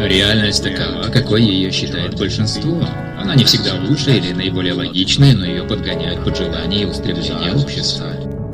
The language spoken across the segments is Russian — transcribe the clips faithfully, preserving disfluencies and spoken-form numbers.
Реальность такова, какой ее считает большинство. Она не всегда лучшая или наиболее логичная, но ее подгоняют под желания и устремления общества.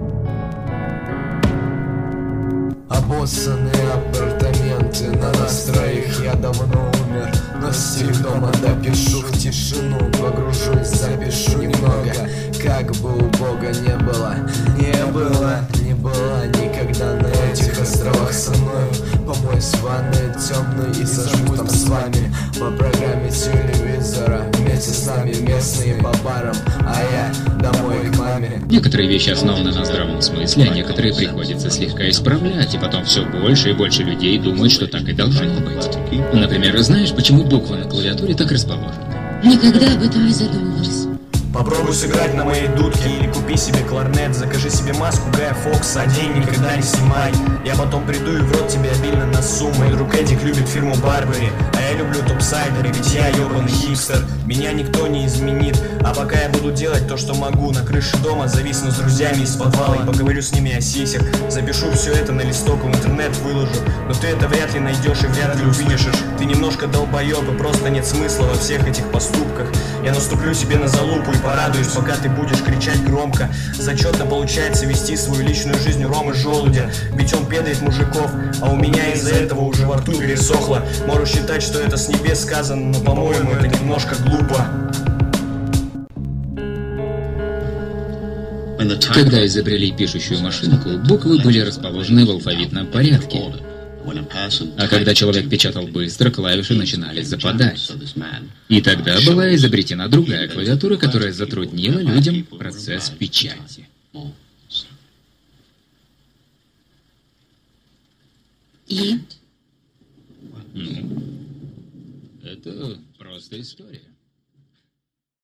Обоссанные апартаменты, на нас троих я давно умер. Но стих дома допишу в тишину, погружусь, запишу немного. Как бы у Бога не было, не было, не было никогда на этих островах со мною. Помоюсь в ванной темной и сожму там с вами по программе телевизора. Вместе с нами местные по барам, а я домой к маме. Некоторые вещи основаны на здравом смысле, а некоторые приходится слегка исправлять, и потом все больше и больше людей думают, что так и должно быть. Например, знаешь, почему буквы на клавиатуре так расположены? Никогда об этом не задумывалась. Попробуй сыграть на моей дудке или купи себе кларнет. Закажи себе маску Гая Фокса, а день никогда не снимай. Я потом приду и в рот тебе обильно насу. Мой друг Эдик любит фирму Барбери, а я люблю топсайдеры, ведь я ебаный хипстер. Меня никто не изменит, а пока я буду делать то, что могу. На крыше дома зависну с друзьями из подвала и поговорю с ними о сисях. Запишу все это на листок, в интернет выложу, но ты это вряд ли найдешь и вряд ли увидишь. Ты немножко долбоеб, и просто нет смысла во всех этих поступках. Я наступлю себе на залупу и порадуюсь, пока ты будешь кричать громко. Зачетно получается вести свою личную жизнь у Ромы Желудя, ведь он педает мужиков, а у меня из-за этого уже во рту пересохло. Можешь считать, что это с небес сказано, но по-моему это немножко глупо. Когда изобрели пишущую машинку, буквы были расположены в алфавитном порядке. А когда человек печатал быстро, клавиши начинали западать. И тогда была изобретена другая клавиатура, которая затруднила людям процесс печати. И? Ну, это просто история.